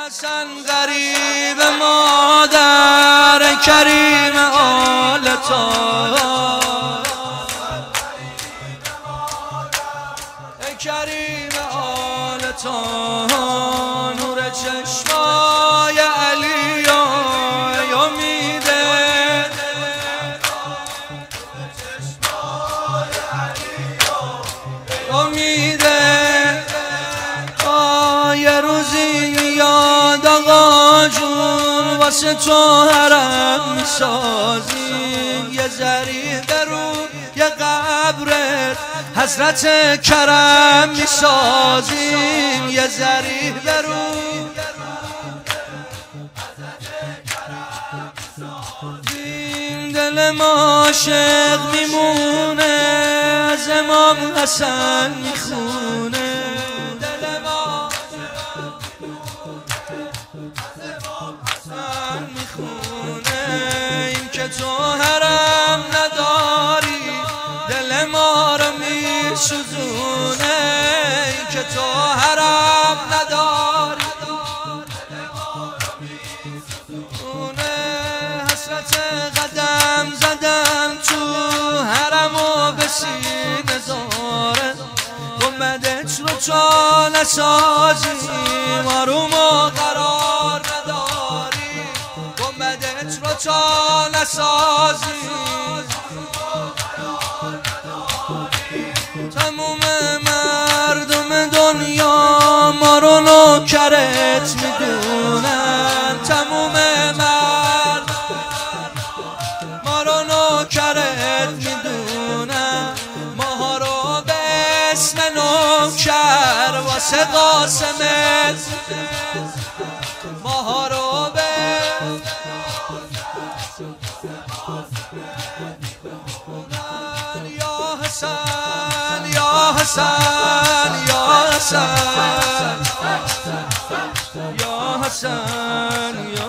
حسن غریب مادر کریم آلتا، کریم آلتا، نور چشمای علی ای امیده، امیده. یه روزی میاد آقا جون واسه تو حرم میسازیم، یه ذری درو یه قبرت حضرت کرم میسازیم، یه ذری درو دل ما عاشق میمونه، از امام حسن میخونه، دل ما حسن میخونه. این که تو حرم نداری دل ما رو میسوزونه، این که تو حرم نداری حسرت قدم زدم تو حرم و به سینه زاره، گنبدت رو تا نسازیم آروم و قرار نداری، گنبدت رو تا نسازیم تموم مردم دنیا ما رو نوکرت میدونن، تموم مردم ما رو نوکرت میدونن، ماها رو به اسم نوکر واسه قاسمت، ماها رو به یا حسن یا حسن یا حسن یا حسن یا